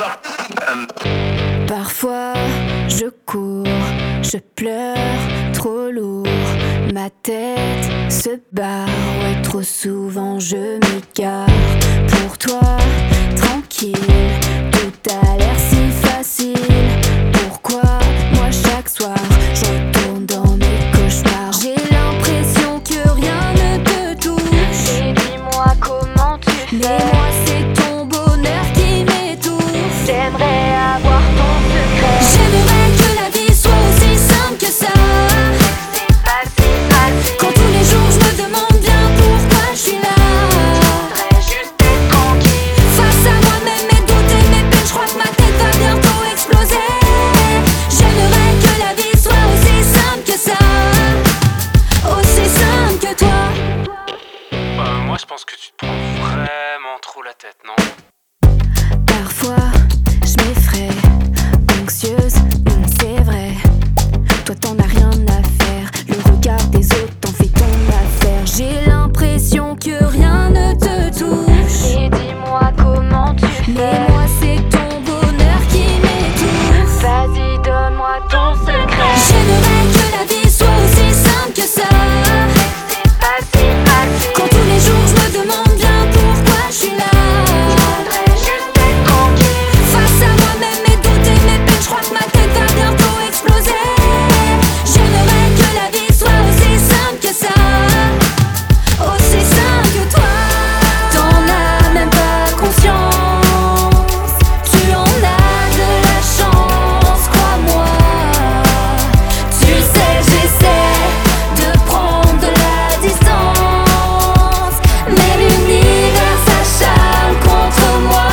Parfois je cours, je pleure, trop lourd. Ma tête se barre, ouais trop souvent je m'égare. Pour toi, tranquille, tout a l'air si facile. Pourquoi moi chaque soir je retourne dans mes cauchemars? J'ai l'impression que rien ne te touche. Et dis-moi comment tu fais. Mais moi c'est ton bonheur qui m'étouffe. J'aimerais avoir ton secret. J'aimerais que la vie soit aussi simple que ça. C'est pas si facile. Quand tous les jours je me demande bien pourquoi je suis là. Je voudrais juste être tranquille. Face à moi-même, mes doutes et mes peines, je crois que ma tête va bientôt exploser. J'aimerais que la vie soit aussi simple que ça. Aussi simple que toi. Moi je pense que tu te prends vraiment trop la tête, non? Parfois je m'effraie, anxieuse, c'est vrai. Toi t'en as rien à faire, le regard des autres t'en fait ton affaire. J'ai l'impression que rien ne te touche. Et dis-moi comment tu fais. Mais moi c'est ton bonheur qui m'étouffe. Vas-y donne-moi ton secret. J'aimerais que la vie soit aussi simple que ça. C'est pas si facile. Quand tous les jours je me demande bien pourquoi je suis là. Je voudrais juste être tranquille. Face à moi-même, mes doutes et mes peines, je crois que ma tête va bientôt exploser. J'aimerais que la vie soit aussi simple que ça. Aussi simple que toi. T'en as même pas conscience. Tu en as de la chance, crois-moi. Tu sais, j'essaie de prendre de la distance, mais l'univers s'acharne contre moi.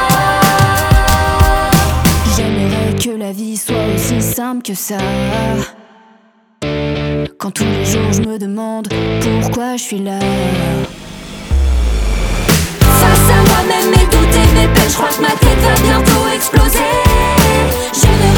J'aimerais que la vie soit aussi simple que ça. Quand tous les jours je me demande pourquoi je suis là. Face à moi-même, mes doutes et mes peines, je crois que ma tête va bientôt exploser. J'aimerais